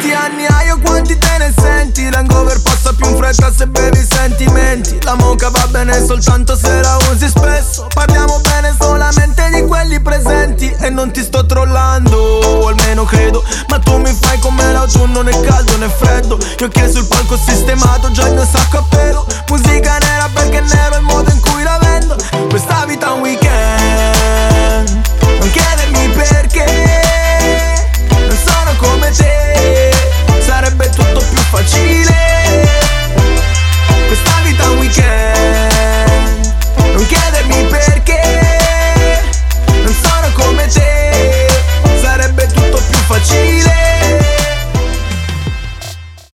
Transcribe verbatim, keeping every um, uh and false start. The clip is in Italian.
Quanti anni hai o quanti te ne senti? L'hangover passa più in fretta se bevi sentimenti. La mocha va bene soltanto se la usi spesso. Parliamo bene solamente di quelli presenti. E non ti sto trollando, o almeno credo. Ma tu mi fai come l'autunno, né caldo né freddo. Io che sul palco ho sistemato già il mio sacco a pelo. Musica nera perché nero è il modo in cui la vendo. Questa vita è un weekend, non chiedermi perché. Non sono come te, sarebbe tutto più facile. Questa vita è un weekend.